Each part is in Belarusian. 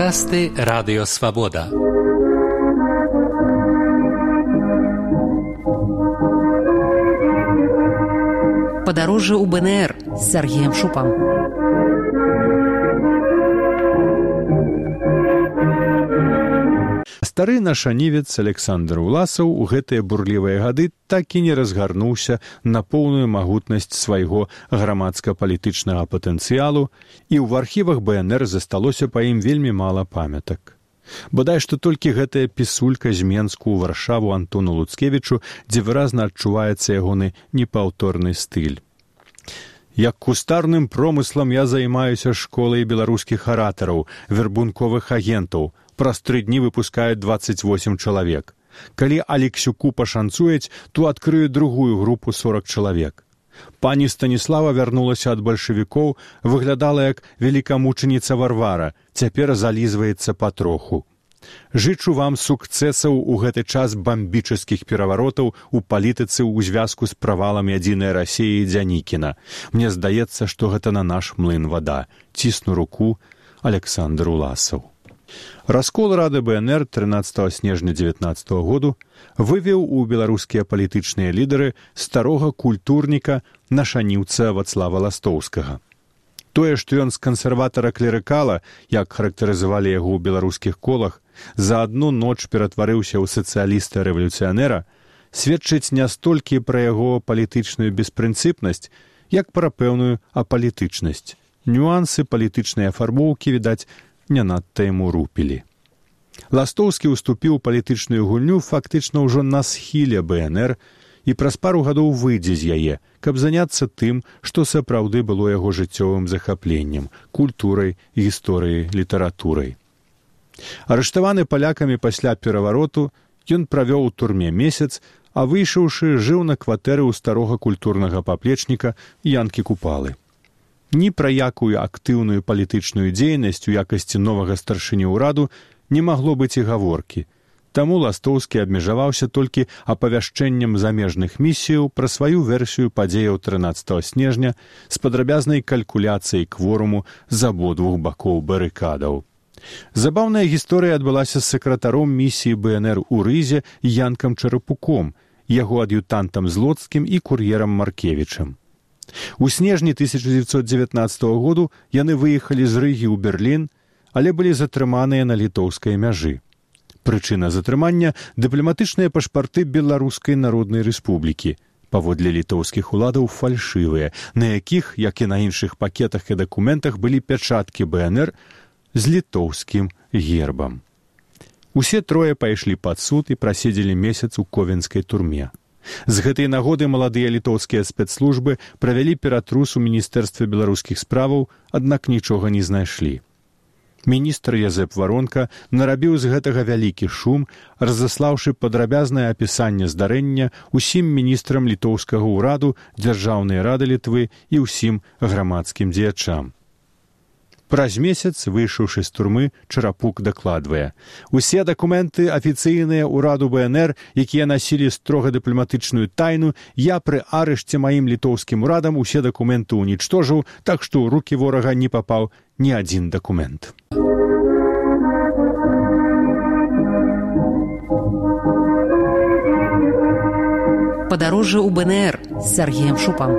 Падкасты Радыё Свабода. Падарожжа ў БНР з Сергеем Шупам. Стары нашанівец Александр Уласаў у гэтыя бурлівыя гады так і не разгарнуўся на поўную магутнасць свайго грамадска-палітычнага патэнцыялу, і ў архівах БНР засталося па ім вельмі мала памятак. Бадай што толькі гэтая пісулька з Менску ў Варшаву Антону Луцкевічу, дзе выразна адчуваецца ягоны непаўторны стыль. Як кустарным промыслам я займаюся школай беларускіх аратараў, вербунковых агентаў. Праз 3 дні выпускаюць 28 чалавек. Калі Алексюку пашанцуюць, то адкрыю другую групу 40 чалавек. Пані Станіслава вярнулася ад бальшавікоў, выглядала як велікамучаніца Варвара, цяпер залізваецца патроху. Жычу вам сукцэсаў у гэты час бамбічаскіх пераваротаў у палітыцы ў звязку з правалам Ядзінай Расіі Дзянікіна. Мне здаецца, што гэта на наш млын вада. Цісну руку, Александр Уласаў. Раскол Рады БНР 13 снежня 19 году вывеў у беларускія палітычныя лідары старога культурніка нашаніўца Вацлава Ластоўскага. Тое, што ён з кансерватара-клерыкала, як характарызавалі яго ў беларускіх колах, за адну ноч ператварыўся ў сацыяліста-рэвалюцыянера, сведчыць не столькі пра яго палітычную беспрынцыпнасць, як пра пэўную апалітычнасць. Нюансы палітычнай афарбоўкі, відаць, не надта яму рупілі. Ластоўскі уступіў палітычную гульню фактычна ўжо на схіле БНР і праз пару гадоў выйдзе з яе, каб заняцца тым, што сапраўды было яго жыццёвым захапленнем – культурай, гісторыяй, літаратурай. Арыштаваны палякамі пасля перавароту, ён правёў у турме месяц, а выйшаўшы, жыў на кватэры ў старога культурнага паплечніка Янкі Купалы. Ні пра якую актыўную палітычную дзейнасць у якасці новага старшыні ўраду не магло быць і гаворкі. Таму Ластоўскі абмежаваўся толькі апавяшчэннем замежных місіяў пра сваю версію падзеяў 13 снежня з падрабязнай калькуляцыяй кворуму з абодвух бакоў барыкадаў. Забаўная гісторыя адбылася з сакратаром місіі БНР у Рызе Янкам Чарапуком, яго ад'ютантам Злоцкім і кур'ерам Маркевічам. У снежні 1919 году яны выехалі з Рыгі ў Берлін, але былі затрыманыя на літоўскай мяжы. Прычына затрымання – дыпламатычныя пашпарты Беларускай Народнай Рэспублікі, паводле літоўскіх уладаў фальшывыя, на якіх, як і на іншых пакетах і дакументах, былі пячаткі БНР з літоўскім гербам. Усе трое пайшлі пад суд і праседзелі месяц у ковенскай турме. З гэтай нагоды маладыя літоўскія спецслужбы правялі ператрус у Міністэрстве беларускіх справаў, аднак нічога не знайшлі. Міністр Язэп Варонка нарабіў з гэтага вялікі шум, разаслаўшы падрабязнае апісанне здарэння усім міністрам літоўскага ўраду, Дзяржаўнай рады Літвы і ўсім грамадскім дзеячам. Праз месяц, выйшаўшы з турмы, Чарапук дакладвае: «Усе дакументы афіцыйныя ўраду БНР, якія насілі строга дыпламатычную тайну, я пры арышце маім літоўскім урадам усе дакументы ўнічтожыў, так што ў рукі ворага не папаў ні адзін дакумент». Падарожжа ў БНР з Сергеем Шупам.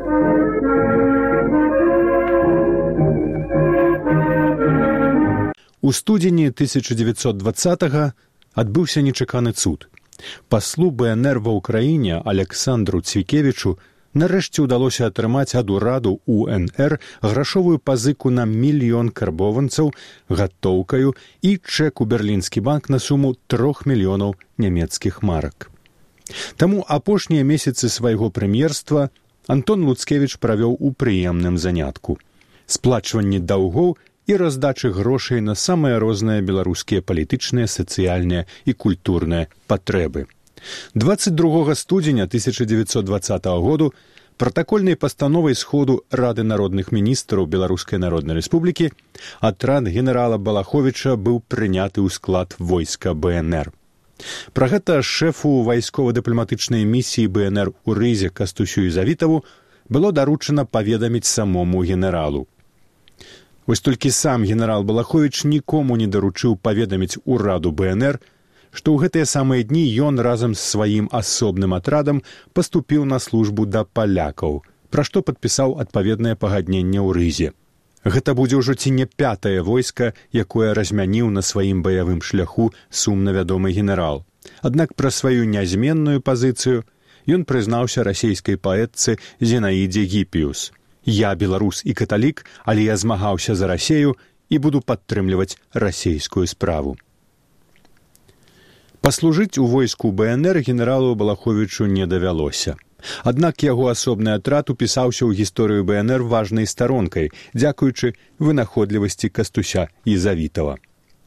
У студзені 1920-го адбыўся нечаканы цуд. Паслу БНР ва ўкраіне Александру Цвікевічу нарэшце ўдалося атрымаць ад ураду УНР грашовую пазыку на 1 000 000 карбованцаў гатоўкаю і чэк у берлінскі банк на суму 3 мільёнаў нямецкіх марак. Таму апошнія месяцы свайго прэм'ерства Антон Луцкевіч правёў у прыемным занятку. Сплачванне даўгоў і раздачы грошай на самыя розныя беларускія палітычныя, сацыяльныя і культурныя патрэбы. 22 студзеня 1920 году пратакольнай пастановай сходу Рады народных міністраў Беларускай Народнай Рэспублікі атрад генерала Балаховіча быў прыняты ў склад войска БНР. Пра гэта шэфу вайскова-дыпламатычнай місіі БНР у Рызе Кастусю Ізавітаву было даручана паведаміць самому генералу. Вось толькі сам генерал Балаховіч нікому не даручыў паведаміць ураду БНР, што ў гэтыя самыя дні ён разам з сваім асобным атрадам паступіў на службу да палякаў, пра што падпісаў адпаведнае пагадненне ў Рызе. Гэта будзе ўжо ці не 5-е войска, якое размяніў на сваім баявым шляху сумна вядомы генерал. Аднак пра сваю нязменную пазіцыю ён прызнаўся расійскай паэтцы Зінаідзе Гіпіус. «Я беларус і каталік, але я змагаўся за Расею і буду падтрымліваць расейскую справу». Паслужыць у войску БНР генералу Балаховічу не давялося. Аднак яго асобны атрад упісаўся ў гісторыю БНР важнай старонкай, дзякуючы вынаходлівасці Кастуся Ізавітава.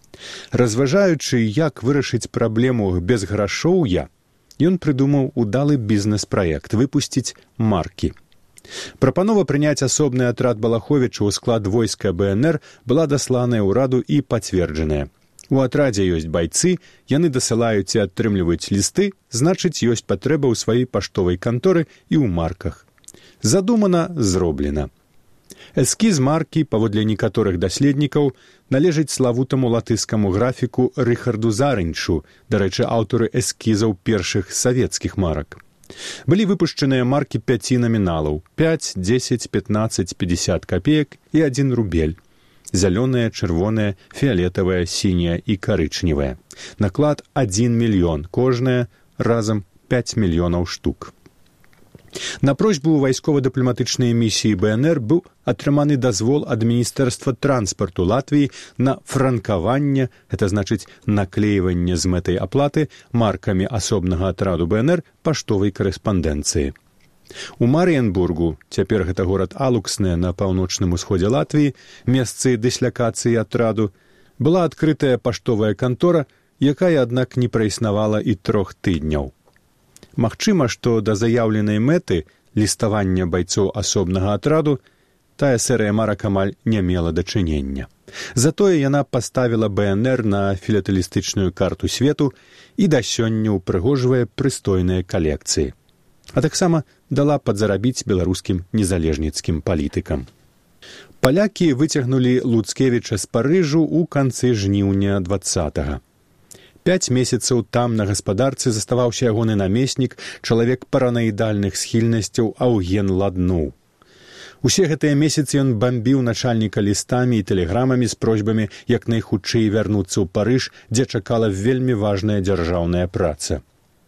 Разважаючы, як вырашыць праблему без грашоўя, ён прыдумаў удалы бізнес-праект выпусціць маркі. Прапанова прыняць асобны атрад Балаховіча ў склад войска БНР была дасланая ўраду і пацверджаная. У атрадзе ёсць байцы, яны дасылаюць і атрымліваюць лісты, значыць, ёсць патрэба ў сваёй паштовай канторы і ў марках. Задумана, зроблена. Эскіз маркі, паводле некаторых даследнікаў, належыць славутаму латышскаму графіку Рыхарду Зарынчу, дарэчы, аўтары эскізаў першых савецкіх марак. Былі выпушчаныя маркі 5 наміналаў – 5, 10, 15, 50 копеек і 1 рубель. Зялёная, чырвоная, фіялетавая, сіняя і карычневая. Наклад 1 мільён, кожная разам 5 мільёнаў штук. На просьбу вайскова-дыпламатычнай місіі БНР быў атрыманы дазвол ад Міністэрства транспарту Латвіі на франкаванне, гэта значыць наклейванне з мэтай аплаты маркамі асобнага атраду БНР паштовай карэспандэнцыі. У Марыенбургу, цяпер гэта горад Алукснэ на паўночным усходзе Латвіі, месцы дыслякацыі атраду, была адкрытая паштовая кантора, якая, аднак, не праіснавала і 3 тыдняў. Магчыма, што да заяўленай мэты ліставання байцоў асобнага атраду тая серыя марак амаль не мела дачынення. Затое яна паставіла БНР на філатэлістычную карту свету і да сёння ўпрыгожвае прыстойныя калекцыі. А таксама дала падзарабіць беларускім незалежніцкім палітыкам. Палякі выцягнулі Луцкевіча з Парыжу ў канцы жніўня 20-го. 5 месяцаў там на гаспадарцы заставаўся ягоны намеснік, чалавек паранаідальных схільнасцяў Аўген Ладноў. Усе гэтыя месяцы ён бамбіў начальніка лістамі і тэлеграмамі з просьбамі як найхутчэй вярнуцца ў Парыж, дзе чакала вельмі важная дзяржаўная праца.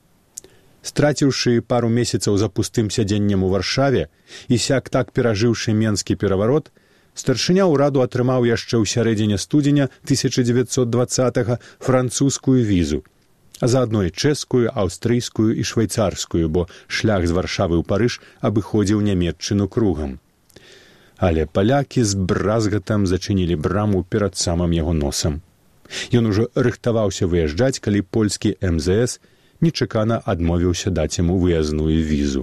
Страціўшы пару месяцаў за пустым сядзеннем у Варшаве і сяк так перажыўшы менскі пераварот, старшыня ўраду атрымаў яшчэ ў сярэдзіне студзеня 1920-го французскую візу, а заадно і чэшскую, аўстрыйскую і швейцарскую, бо шлях з Варшавы ў Парыж абыходзіў Нямецчыну кругам. Але палякі з бразгатам зачынілі браму перад самым яго носам. Ён ужо рыхтаваўся выязджаць, калі польскі МЗС нечакана адмовіўся даць яму выязную візу.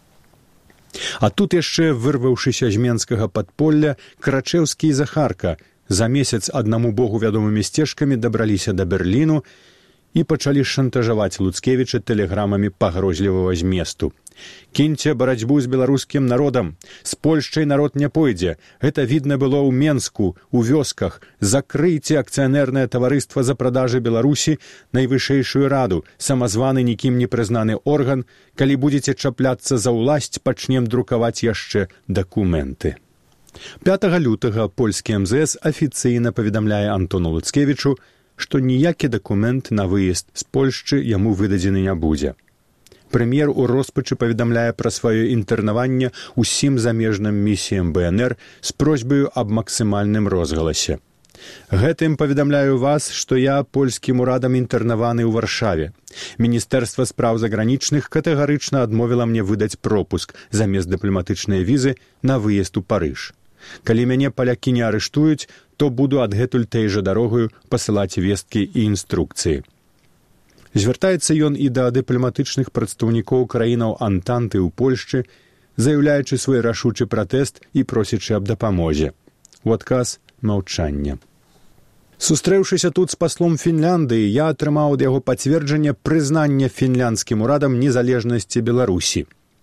А тут яшчэ, вырваўшыся з менскага падполля, Крачэўскі і Захарка за месяц аднаму богу вядомымі сцежкамі дабраліся да Берліну і пачалі шантажаваць Луцкевіча тэлеграмамі пагрозлівага зместу. «Кіньце барацьбу з беларускім народам! З Польшчай народ не пойдзе! Гэта відна было ў Менску, у вёсках! Закрыйце акцыянернае таварыства за продажы Беларусі, найвышэйшую раду, самазваны нікім не прызнаны орган, калі будзеце чапляцца за ўласць, пачнем друкаваць яшчэ дакументы». 5 лютага польскі МЗС афіцыйна паведамляе Антону Луцкевічу, што ніякі дакумент на выезд з Польшчы яму выдадзены не будзе. Прэм'ер у роспачы паведамляе пра сваё інтэрнаванне ўсім замежным місіям БНР з просьбаю аб максімальным розгаласе. «Гэтым паведамляю вас, што я польскім урадам інтэрнаваны ў Варшаве. Міністэрства спраў загранічных катэгарычна адмовіла мне выдаць пропуск замест дыпламатычнай візы на выезд у Парыж. Калі мяне палякі не арыштуюць, то буду адгэтуль той жа дарогаю пасылаць весткі і інструкцыі». Звяртаецца ён і да дыпламатычных прадстаўнікоў краінаў Антанты ў Польшчы, заяўляючы свой рашучы пратэст і просячы аб дапамозе. У адказ маўчанне. Сустрэўшыся тут з паслом Фінляндыі, я атрымаў ад яго пацверджанне прызнання фінляндскім урадам незалежнасці Беларусі.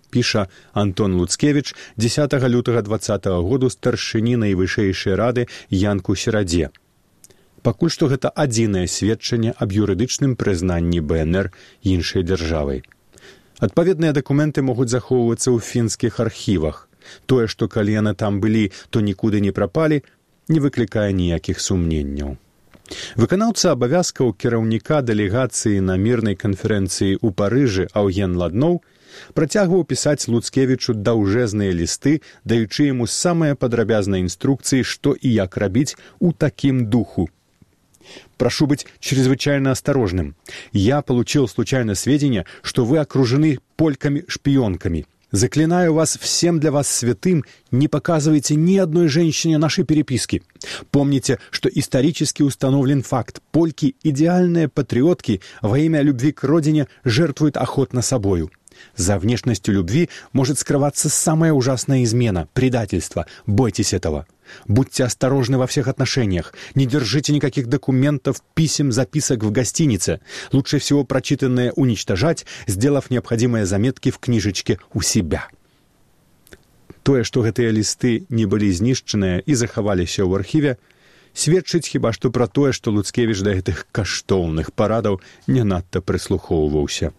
піша Антон Луцкевіч 10 лютага 2020 году старшыні найвышэйшай рады Янку Серадзе. Пакуль што гэта адзінае сведчанне аб юрыдычным прызнанні БНР іншай дзяржавай. Адпаведныя дакументы могуць захоўвацца ў фінскіх архівах. Тое, што калі яны там былі, то нікуды не прапалі, не выклікае ніякіх сумненняў. Выканаўца абавязкаў кіраўніка дэлегацыі на мірнай канферэнцыі ў Парыжы Аўген Ладноў працягваў пісаць Луцкевічу даўжэзныя лісты, даючы яму самыя падрабязныя инструкции, что и як рабіць у таким духу. Прошу быть чрезвычайно осторожным. Я получил случайно сведения, что вы окружены польками-шпионками. Заклинаю вас всем для вас святым, не показывайте ни одной женщине нашей переписки. Помните, что исторически установлен факт. Польки, идеальные патриотки, во имя любви к родине жертвуют охотно собою. За внешностью любви может скрываться самая ужасная измена, предательство. Бойтесь этого. Будьте осторожны во всех отношениях. Не держите никаких документов, писем, записок в гостинице. Лучше всего прочитанное уничтожать, сделав необходимые заметки в книжечке у себя. Тое, што гэтыя лісты не былі знішчаныя і захаваліся ў архіве, сведчыць хіба што пра тое, што Луцкевіч да гэтых каштоўных парадаў не надта прыслухоўваўся.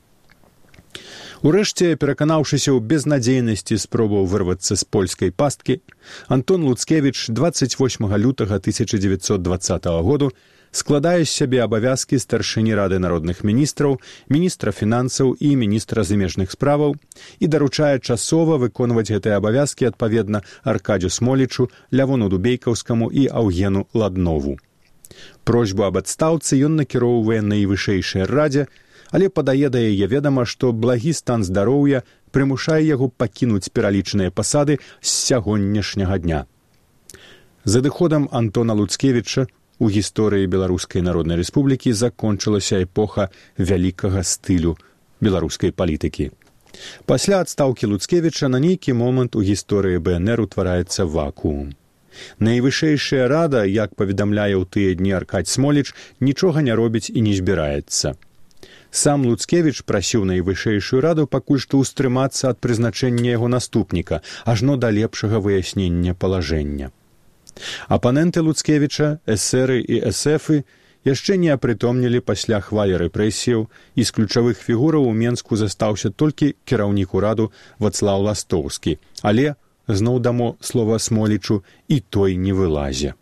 Урэшце, пераканаўшыся ў безнадзейнасці спробаў вырвацца з польскай пасткі, Антон Луцкевіч 28 лютага 1920 году складае з сябе абавязкі старшыні Рады народных міністраў, міністра фінансаў і міністра замежных справаў і даручае часова выконваць гэтыя абавязкі адпаведна Аркадзю Смолічу, Лявону Дубейкаўскаму і Аўгену Ладнову. Просьбу аб адстаўцы ён накіроўвае найвышэйшай радзе, але падае да яе ведама, што благі стан здароўя прымушае яго пакінуць пералічаныя пасады з сягонняшняга дня. За адыходам Антона Луцкевіча у гісторыі Беларускай Народнай Рэспублікі закончылася эпоха вялікага стылю беларускай палітыкі. Пасля адстаўкі Луцкевіча на нейкі момант у гісторыі БНР утвараецца вакуум. Найвышэйшая рада, як паведамляе ў тыя дні Аркадзь Смоліч, нічога не робіць і не збіраецца. Сам Луцкевіч прасіў найвышэйшую раду пакуль што ўстрымацца ад прызначэння яго наступніка, ажно да лепшага выяснення палажэння. Апаненты Луцкевіча, эсэры і эсэфы, яшчэ не апрытомнілі пасля хвалі рэпрэсіяў, і з ключавых фігураў у Менску застаўся толькі кіраўнік ураду Вацлаў Ластоўскі, але, зноў дамо слова Смолічу, і той не вылазе.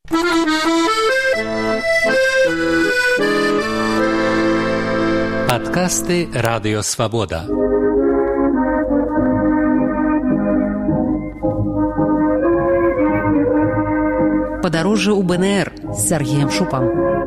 Падкасты Радыё Свабода. Падарожжа ў БНР з Сергеем Шупам.